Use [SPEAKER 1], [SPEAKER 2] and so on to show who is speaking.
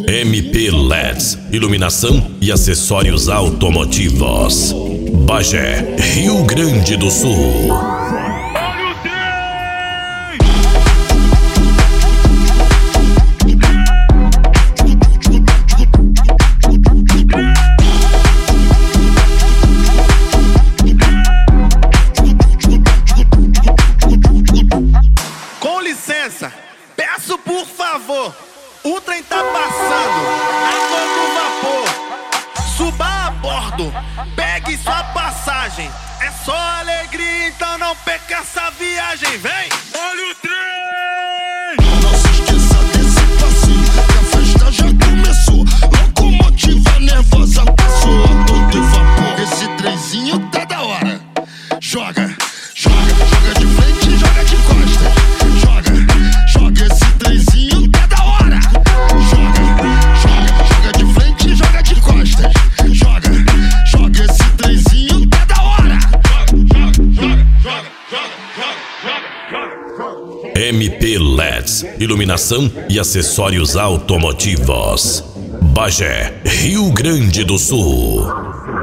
[SPEAKER 1] MP LEDs, iluminação e acessórios automotivos. Bagé, Rio Grande do Sul.
[SPEAKER 2] Com licença, peço por favor, o trem tá passando a todo vapor. Suba a bordo, pegue sua passagem. É só alegria, então não perca essa viagem. Vem! Olha o trem!
[SPEAKER 3] Não se esqueça desse passinho, que a festa já começou. Locomotiva nervosa passou a todo vapor. Esse trenzinho tá da hora. Joga, joga, joga de frente, joga de costas. Joga, joga, esse trenzinho tá da hora. Joga, joga, joga de frente, joga de costas. Joga, joga, esse trenzinho tá da hora.
[SPEAKER 1] MP LEDs, iluminação e acessórios automotivos. Bagé, Rio Grande do Sul.